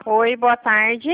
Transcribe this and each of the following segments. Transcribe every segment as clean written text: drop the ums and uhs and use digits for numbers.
Oi, boa tarde.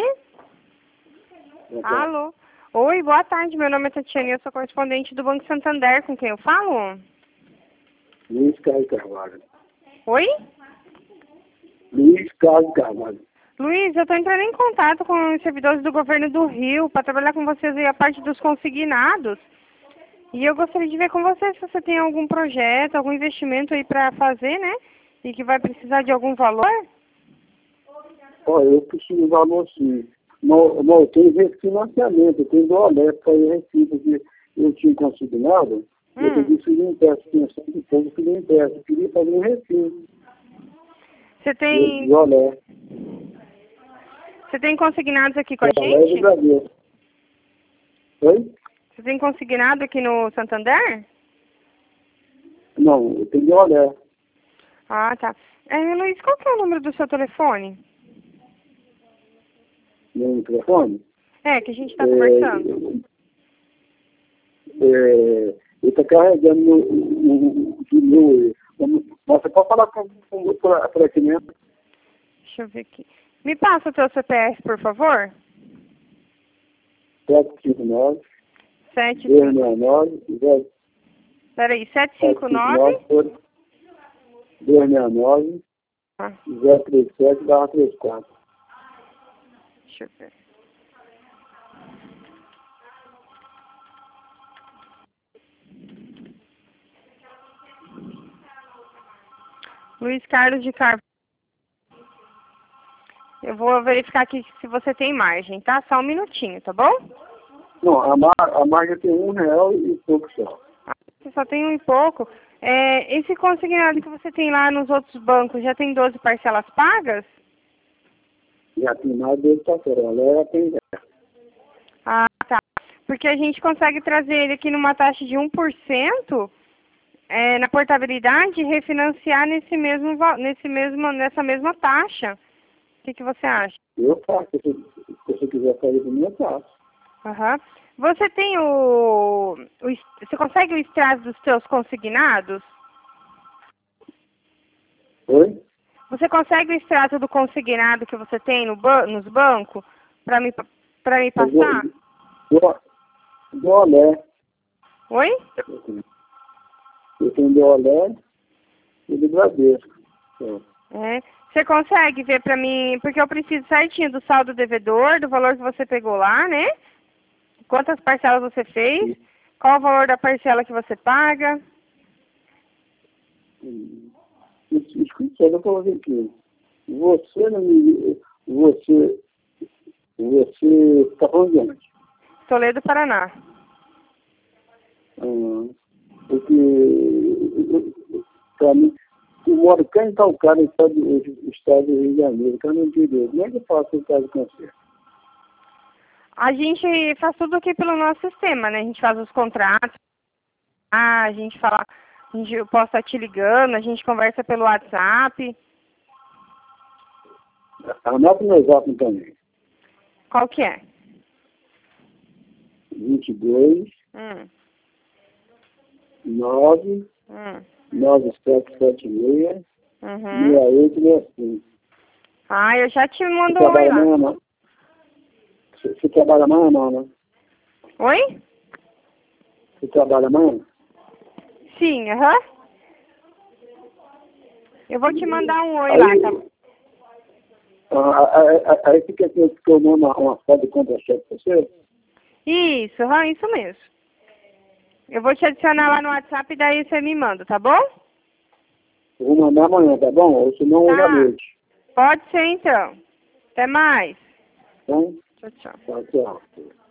Alô? Oi, boa tarde. Meu nome é Tatiana e eu sou correspondente do Banco Santander. Com quem eu falo? Luiz Carlos Carvalho. Oi? Luiz Carlos Carvalho. Luiz, eu estou entrando em contato com os servidores do governo do Rio para trabalhar com vocês aí a parte dos consignados. E eu gostaria de ver com você se você tem algum projeto, algum investimento aí para fazer, né? E que vai precisar de algum valor. Olha, eu preciso de valor sim. Não tem refinanciamento, eu tenho do Olé para ir Recife, porque eu tinha consignado, eu pedi filho em peça, tinha 100 e pouco filho em peça, eu queria fazer um refino. Você tem... Do Olé. Você tem consignados aqui com a Olé gente? do Bradesco. Oi? Você tem consignado aqui no Santander? Não, eu tenho do Olé. Ah, tá. Luiz, qual que é o número do seu telefone? Meu microfone? Que a gente está conversando. Ele está carregando o meu. Você pode falar por aqui mesmo? Deixa eu ver aqui. Me passa o teu CPF, por favor. 759 759. 269 Peraí, 759. 269 Ah, 037/34. deixa eu ver. Luiz Carlos de Carvalho. Eu vou verificar aqui se você tem margem, tá? Só um minutinho, tá bom? Não, a margem tem R$1 e pouco só. Você só tem um e pouco. Esse consignado que você tem lá nos outros bancos já tem 12 parcelas pagas? Já tem mais de 2 parcelas. Ela tem. Ah, tá. Porque a gente consegue trazer ele aqui numa taxa de 1%, na portabilidade e refinanciar nessa mesma taxa. O que você acha? Eu faço. Se você quiser fazer para mim, eu faço. Aham. Você tem você consegue o extrato dos seus consignados? Oi? Você consegue o extrato do consignado que você tem nos bancos para me passar? Do Olé. Oi? Eu tenho do Olé e do Bradesco. Você consegue ver para mim, porque eu preciso certinho do saldo devedor, do valor que você pegou lá, né? Quantas parcelas você fez? Qual o valor da parcela que você paga? Escuta, eu vou fazer aqui. Você não me... Você está falando de onde? Toledo, Paraná. Porque, para mim, eu moro cá em Calcaia, no estado do Rio de Janeiro, que eu não entendo. Como é que eu faço o caso de conserto? A gente faz tudo aqui pelo nosso sistema, né? A gente faz os contratos, a gente fala, eu posso estar te ligando, a gente conversa pelo WhatsApp. Anota meu zap também. Qual que é? 22 9 9776 6865. Ah, eu já te mando um oi lá. Você trabalha amanhã não, né? Oi? Você trabalha amanhã? Sim, aham. Eu vou te mandar um oi lá, tá? Aí fica aqui que eu mando uma foto de conta-cheque para você? Isso, isso mesmo. Eu vou te adicionar lá no WhatsApp e daí você me manda, tá bom? Eu vou mandar amanhã, tá bom? Ou se não, hoje à noite. Pode ser então. Até mais. Então, Tchau, tchau. tchau, tchau.